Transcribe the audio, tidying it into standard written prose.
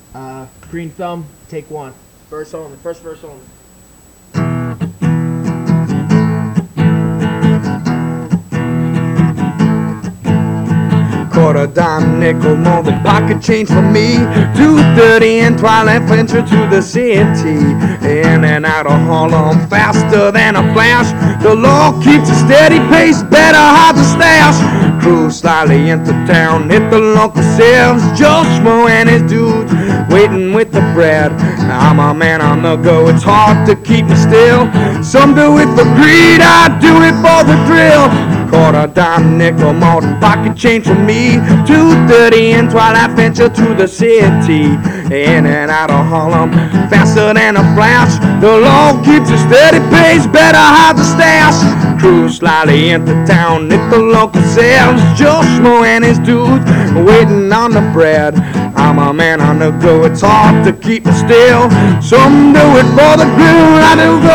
Green Thumb, take one. Verse only, first verse only. Quarter dime, nickel, more than pocket change for me. 2:30 and twilight venture to the city. In and out of Harlem, faster than a flash. The law keeps a steady pace, better hide the stash. Cruise slyly into town, hit the local sales. Joe Schmo and his dudes waiting with the bread. I'm a man on the go, it's hard to keep me still. Some do it for greed, I do it for the thrill. Quarter dime, nickel, more than pocket change for me. 2:30 and twilight venture to the city. In and out of Harlem, faster than a flash. The law keeps a steady pace, better hide the stash. Cruise slyly into town, hit the local sales. Joe Schmo and his dudes waiting on the bread. I'm a man on the go, it's hard to keep me still. Some do it for the grill, I do